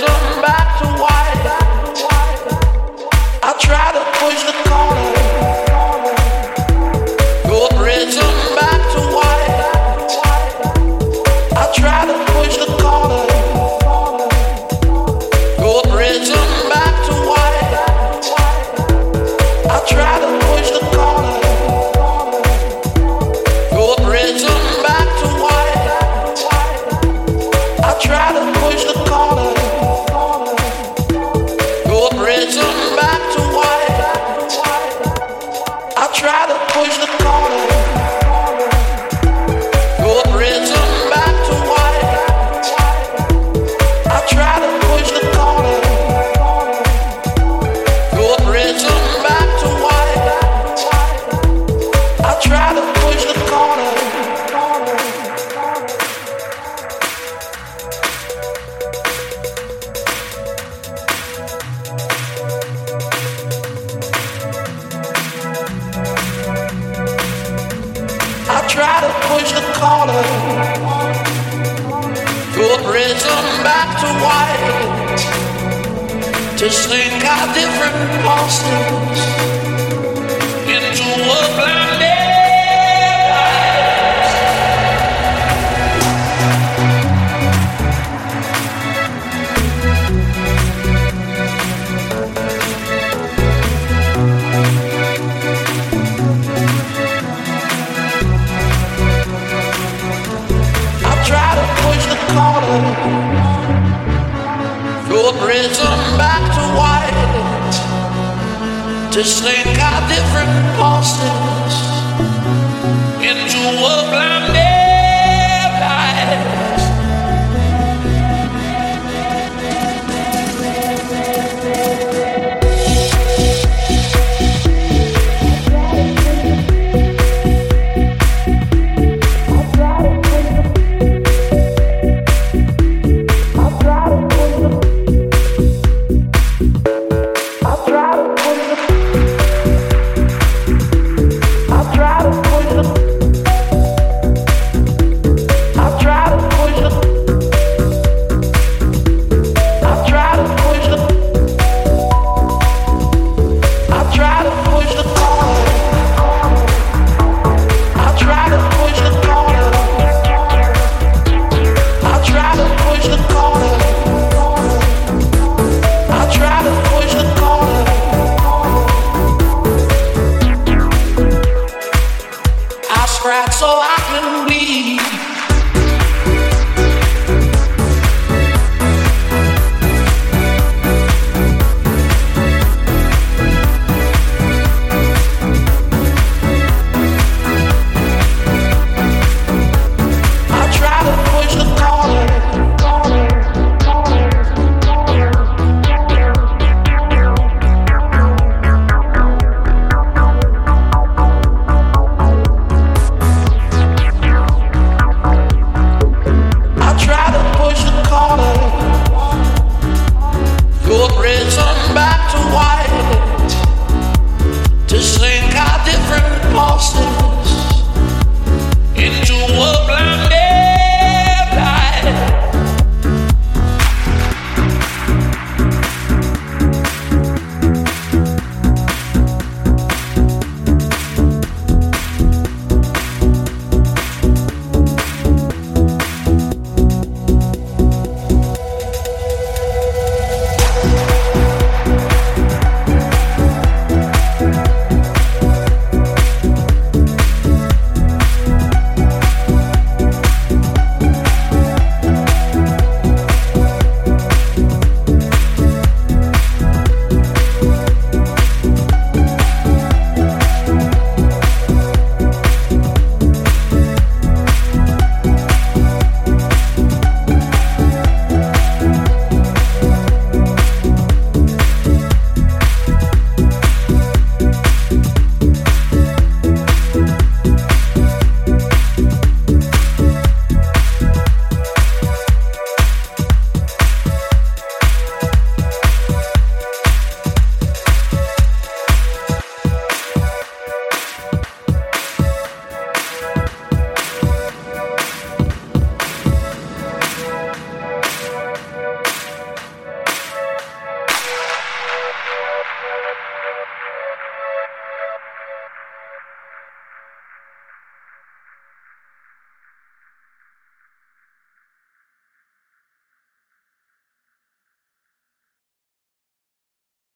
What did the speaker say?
prism back to white. I try to push the corner. Your prism back to white. I try to push the corner. Your prism back to white. I try to push the corner. Your prism back to white. I try to push the corner. Your prism back to white. I try to push the corner. Your prism back to white. I try to push the corner. Your prism back to white. I try to push the corner. I try to push the corner. Your prism back to white. To sink our different pulses into a blinded light. I try to push the corner. Your prism back to white. To sink our different pulses